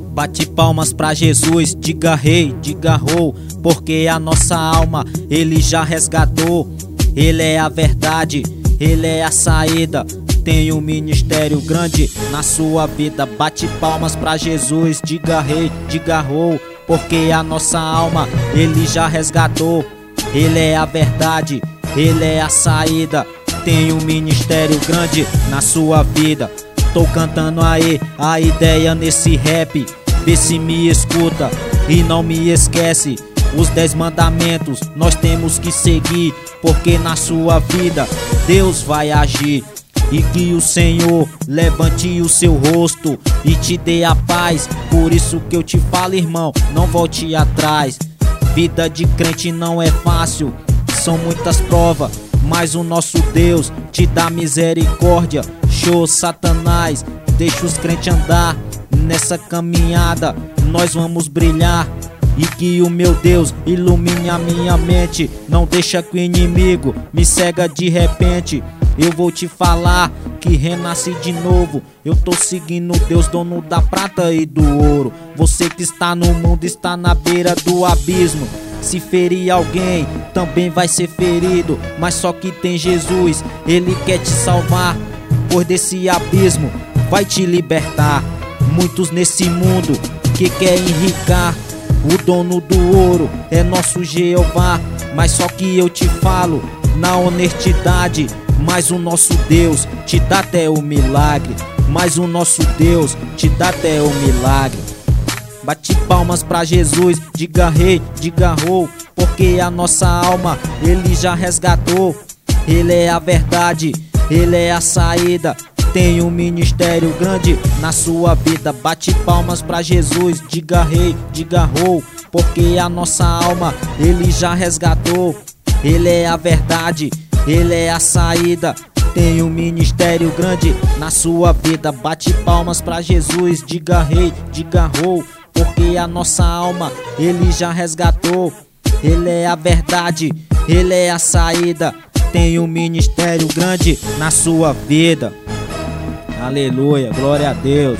Bate palmas pra Jesus, diga rei, diga rou, porque a nossa alma ele já resgatou. Ele é a verdade, ele é a saída, tem um ministério grande na sua vida. Bate palmas pra Jesus, diga rei, diga rou, porque a nossa alma ele já resgatou. Ele é a verdade, ele é a saída, tem um ministério grande na sua vida. Tô cantando aí a ideia nesse rap, vê se me escuta e não me esquece. Os 10 mandamentos nós temos que seguir, porque na sua vida Deus vai agir. E que o Senhor levante o seu rosto e te dê a paz. Por isso que eu te falo, irmão, não volte atrás. Vida de crente não é fácil, são muitas provas, mas o nosso Deus te dá misericórdia. Show Satanás, deixa os crentes andar nessa caminhada, nós vamos brilhar. E que o meu Deus ilumine a minha mente, não deixa que o inimigo me cega de repente. Eu vou te falar que renasci de novo, eu tô seguindo Deus, dono da prata e do ouro. Você que está no mundo está na beira do abismo. Se ferir alguém, também vai ser ferido, mas só que tem Jesus, ele quer te salvar, pois desse abismo vai te libertar. Muitos nesse mundo que querem enricar, o dono do ouro é nosso Jeová. Mas só que eu te falo na honestidade, mas o nosso Deus te dá até o milagre, mas o nosso Deus te dá até o milagre. Bate palmas pra Jesus, diga rei, diga rou, porque a nossa alma ele já resgatou. Ele é a verdade, ele é a saída, tem um ministério grande na sua vida. Bate palmas pra Jesus, diga rei, diga rou, porque a nossa alma ele já resgatou. Ele é a verdade, ele é a saída, tem um ministério grande na sua vida. Bate palmas pra Jesus, diga rei, diga rou, porque a nossa alma ele já resgatou. Ele é a verdade, ele é a saída, tem um ministério grande na sua vida. Aleluia, glória a Deus.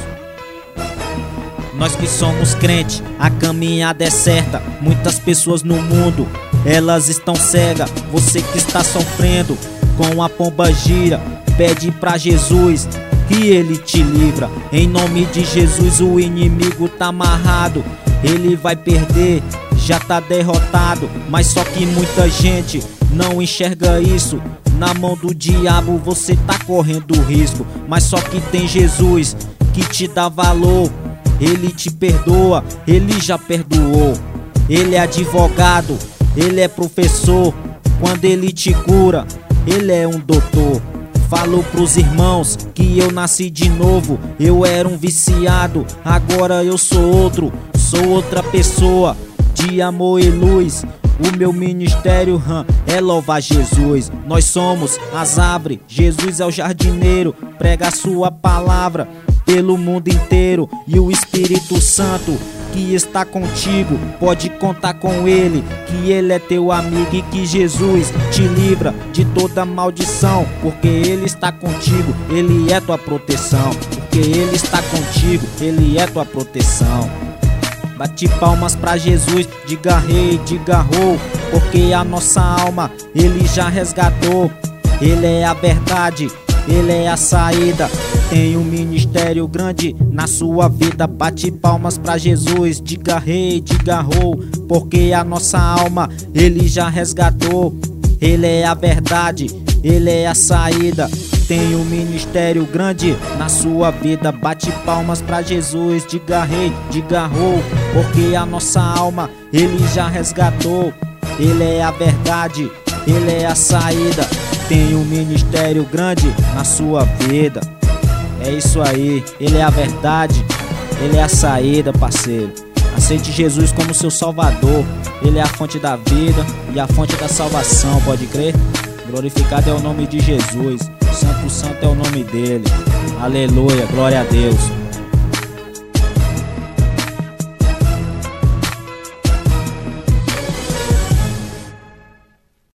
Nós que somos crentes, a caminhada é certa. Muitas pessoas no mundo, elas estão cegas. Você que está sofrendo com a pomba gira, pede pra Jesus que ele te livra. Em nome de Jesus o inimigo tá amarrado, ele vai perder, já tá derrotado. Mas só que muita gente não enxerga isso, na mão do diabo você tá correndo risco. Mas só que tem Jesus que te dá valor, ele te perdoa, ele já perdoou. Ele é advogado, ele é professor, quando ele te cura, ele é um doutor. Falo pros irmãos que eu nasci de novo, eu era um viciado, agora eu sou outro, sou outra pessoa, de amor e luz. O meu ministério é louvar Jesus. Nós somos as árvores, Jesus é o jardineiro, prega a sua palavra pelo mundo inteiro. E o Espírito Santo que está contigo, pode contar com ele, que ele é teu amigo. E que Jesus te livra de toda maldição, porque ele está contigo, ele é tua proteção. Porque ele está contigo, ele é tua proteção. Bate palmas pra Jesus, diga rei, diga rou, porque a nossa alma ele já resgatou. Ele é a verdade, ele é a saída, tem um ministério grande na sua vida. Bate palmas pra Jesus, diga rei, diga rou, porque a nossa alma ele já resgatou. Ele é a verdade, ele é a saída, tem um ministério grande na sua vida. Bate palmas pra Jesus, diga rei, diga rou, porque a nossa alma ele já resgatou. Ele é a verdade, ele é a saída, tem um ministério grande na sua vida. É isso aí, ele é a verdade, ele é a saída, parceiro. Aceite Jesus como seu salvador, ele é a fonte da vida e a fonte da salvação, pode crer? Glorificado é o nome de Jesus, santo, santo é o nome dele. Aleluia, glória a Deus.